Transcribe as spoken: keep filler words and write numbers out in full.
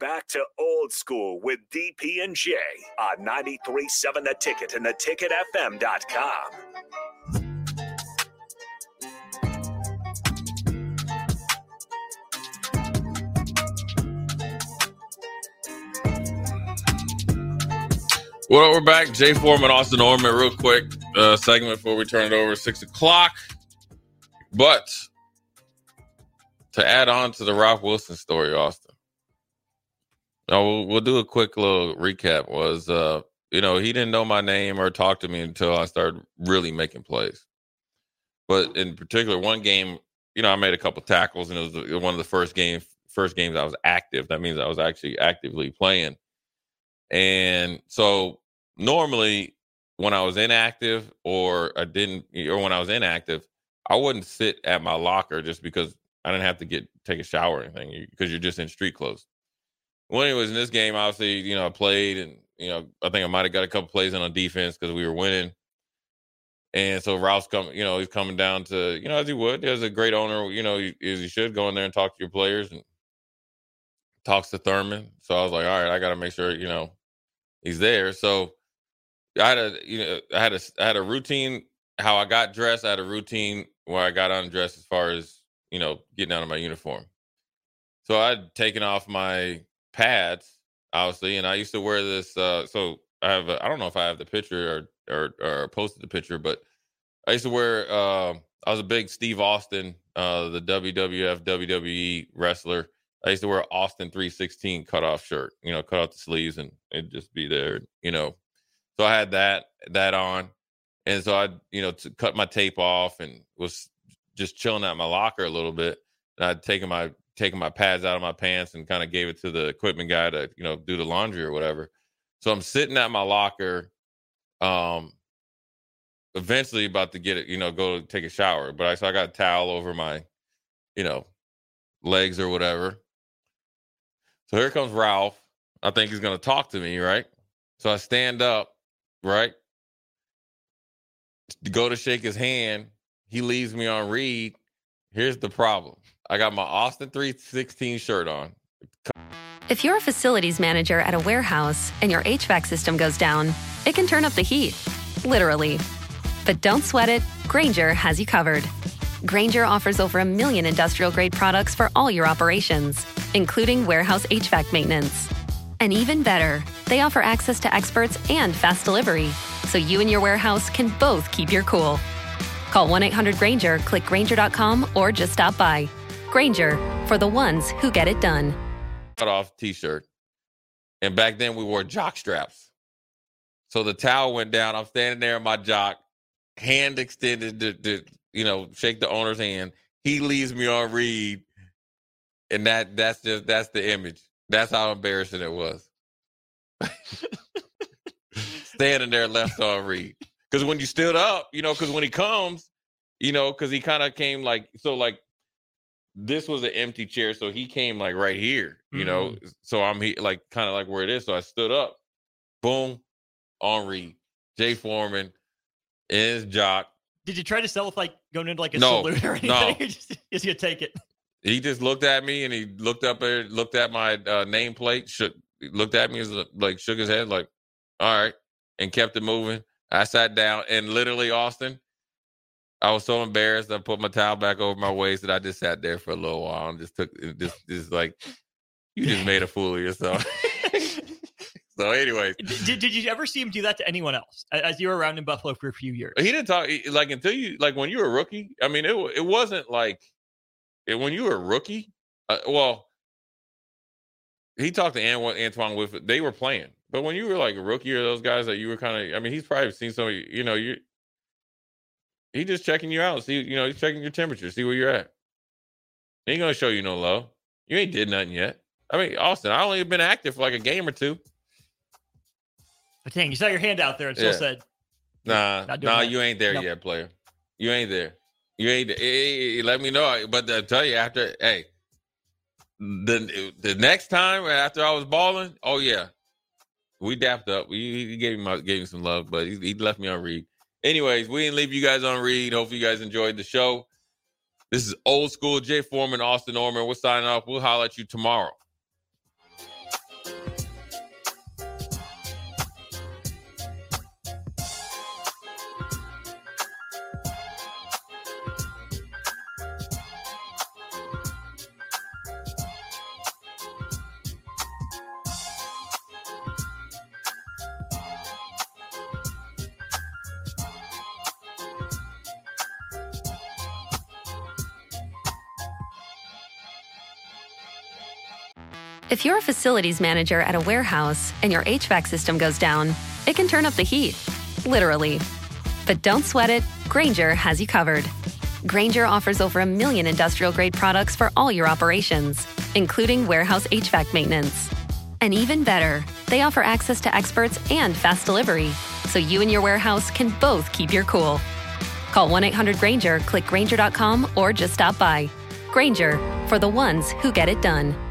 back to Old School with D P and J on ninety-three point seven The Ticket and the ticket f m dot com. Well, we're back. Jay Foreman, Austin Orman, real quick uh, segment before we turn it over at six o'clock. But to add on to the Ralph Wilson story, Austin, uh, we'll, we'll do a quick little recap. Was, uh, you know, he didn't know my name or talk to me until I started really making plays. But in particular, one game, you know, I made a couple tackles, and it was one of the first games, first games I was active. That means I was actually actively playing. And so normally when I was inactive or I didn't, or when I was inactive, I wouldn't sit at my locker just because I didn't have to get, take a shower or anything because you're just in street clothes. Well, anyways, in this game, obviously, you know, I played and, you know, I think I might've got a couple plays in on defense because we were winning. And so Ralph's coming, you know, he's coming down to, you know, as he would, there's a great owner, you know, as you should go in there and talk to your players and talks to Thurman. So I was like, all right, I got to make sure, you know, he's there. So I had a, you know, I had a, I had a routine, how I got dressed. I had a routine where I got undressed as far as, you know, getting out of my uniform. So I'd taken off my pads, obviously, and I used to wear this. Uh, so I have, a, I don't know if I have the picture or, or, or posted the picture, but I used to wear, uh, I was a big Steve Austin, uh, the W W F, W W E wrestler. I used to wear Austin three sixteen cutoff shirt, you know, cut off the sleeves and it'd just be there, you know. So I had that, that on. And so I, you know, to cut my tape off and was just chilling at my locker a little bit. And I'd taken my, taken my pads out of my pants and kind of gave it to the equipment guy to, you know, do the laundry or whatever. So I'm sitting at my locker, um, eventually about to get it, you know, go take a shower. But I, so I got a towel over my, you know, legs or whatever. So here comes Ralph. I think he's going to talk to me, right? So I stand up, right? Go to shake his hand. He leaves me on read. Here's the problem. I got my Austin three sixteen shirt on. If you're a facilities manager at a warehouse and your H V A C system goes down, it can turn up the heat, literally. But don't sweat it. Grainger has you covered. Grainger offers over a million industrial-grade products for all your operations, including warehouse H V A C maintenance. And even better, they offer access to experts and fast delivery, so you and your warehouse can both keep your cool. Call one eight hundred Grainger, click Grainger dot com, or just stop by. Grainger, for the ones who get it done. Cut off t-shirt. And back then we wore jock straps. So the towel went down. I'm standing there in my jock, hand extended to, to you know, shake the owner's hand. He leaves me on read. And that that's just that's the image. That's how embarrassing it was. Standing there left on read. Because when you stood up, you know, because when he comes, you know, because he kind of came like, so like, this was an empty chair. So he came like right here, you mm-hmm. know. So I'm he, like kind of like where it is. So I stood up. Boom. On read. Jay Foreman in his jock. Did you try to sell it like going into like a no, salute or anything? No. just, just you take it. He just looked at me and he looked up at looked at my uh, nameplate, shook, looked at me as like shook his head like, all right, and kept it moving. I sat down and literally, Austin, I was so embarrassed. I put my towel back over my waist that I just sat there for a little while and just took just just like, you just made a fool of yourself. So, anyways, did, did you ever see him do that to anyone else as you were around in Buffalo for a few years? He didn't talk like until you like when you were a rookie. I mean, it it wasn't like it, when you were a rookie. Uh, well, he talked to Antoine, Antoine with they were playing, but when you were like a rookie or those guys that you were kind of, I mean, he's probably seen some. You know, you he just checking you out. See, you know, he's checking your temperature, see where you're at. He ain't gonna show you no love. You ain't did nothing yet. I mean, Austin, I only been active for like a game or two. But dang, you saw your hand out there and still yeah. said, "Nah, nah, that. you ain't there nope. yet, player. You ain't there. You ain't. Hey, let me know." But I tell you, after, hey, the the next time after I was balling, oh yeah, we dapped up. We he gave me gave me some love, but he, he left me on read. Anyways, we didn't leave you guys on read. Hopefully, you guys enjoyed the show. This is Old School. Jay Foreman, Austin Orman. We're signing off. We'll holler at you tomorrow. If you're a facilities manager at a warehouse and your H V A C system goes down, it can turn up the heat, literally. But don't sweat it, Grainger has you covered. Grainger offers over a million industrial-grade products for all your operations, including warehouse H V A C maintenance. And even better, they offer access to experts and fast delivery, so you and your warehouse can both keep your cool. Call one eight hundred Grainger, click Grainger dot com, or just stop by. Grainger, for the ones who get it done.